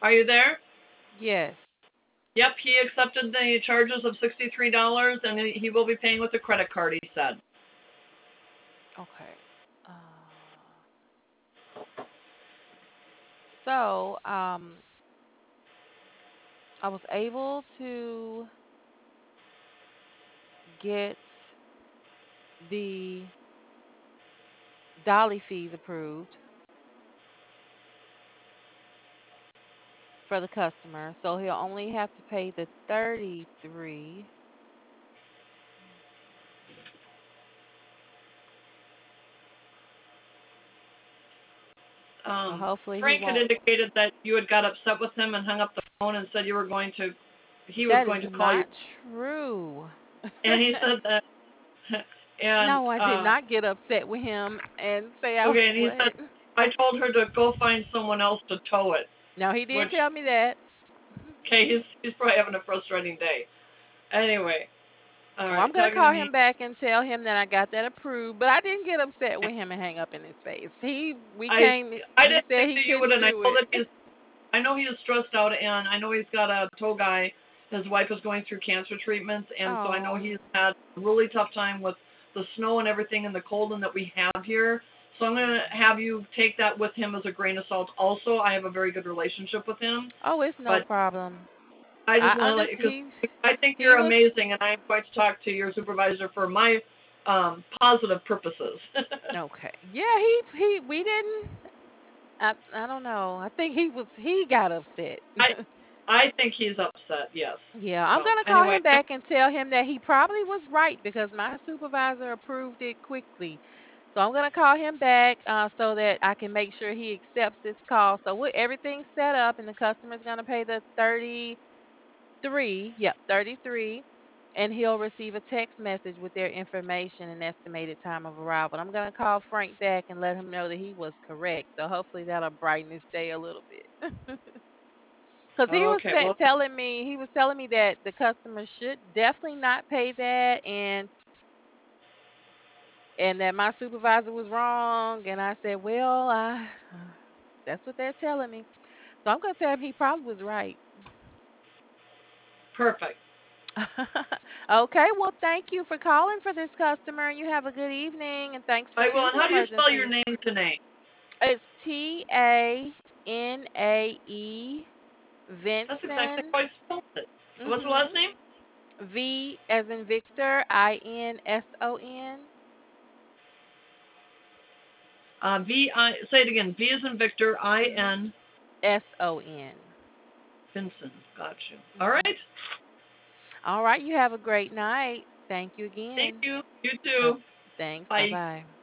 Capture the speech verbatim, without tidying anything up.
Are you there? Yes. Yep, he accepted the charges of sixty-three dollars and he will be paying with a credit card, he said. Okay. Uh, so, um, I was able to get the dolly fees approved for the customer. So he'll only have to pay the thirty-three. So Um, hopefully he Frank had won't. indicated that you had got upset with him and hung up the phone and said you were going to, he was That going is to call you. not true. And he said that, and, No, I did uh, not get upset with him and say I okay, and he said, what. I told her to go find someone else to tow it, No, he did which, tell me that. okay, he's, he's probably having a frustrating day. Anyway, all Well, right, I'm gonna talking to call me. him back and tell him that I got that approved, but I didn't get upset with him and hang up in his face. He we I, came I he didn't said think he that you would, couldn't and I do know it. that he's, I know he is stressed out, and I know he's got a tow guy. His wife is going through cancer treatments, and so I know Oh. he's had a really tough time with the snow and everything and the cold and that we have here. So I'm going to have you take that with him as a grain of salt. Also, I have a very good relationship with him, Oh, it's no but problem. I just I want to let you, understand. because He I think he you're was amazing, and I'm going to talk to your supervisor for my um, positive purposes. okay. Yeah, he he we didn't. I I don't know. I think he was he got upset. I I think he's upset. Yes. Yeah, I'm So gonna call anyway, him back and tell him that he probably was right because my supervisor approved it quickly. So I'm gonna call him back uh, so that I can make sure he accepts this call. So with everything's set up and the customer's gonna pay the thirty-three, yep, thirty-three, and he'll receive a text message with their information and estimated time of arrival. I'm gonna call Frank back and let him know that he was correct. So hopefully that'll brighten his day a little bit. Because he was okay. sa- Well, telling me, he was telling me that the customer should definitely not pay that, and and that my supervisor was wrong. And I said, well, I, that's what they're telling me. So I'm gonna tell him he probably was right. perfect. Okay, well, thank you for calling for this customer. You have a good evening, and thanks for I will. And choosing how do you spell your Emergency. name today? It's T A N A E That's exactly Vincent. how I spelled it. What's the last Mm-hmm. name? V as in Victor, I N S O N. Uh, V I. Say it again. V is in Victor. I Mm-hmm. N. S O N. Vincent. Got you. All Mm-hmm. right. All right. You have a great night. Thank you Thank again. you. You Uh, too. thanks. Bye Bye. bye.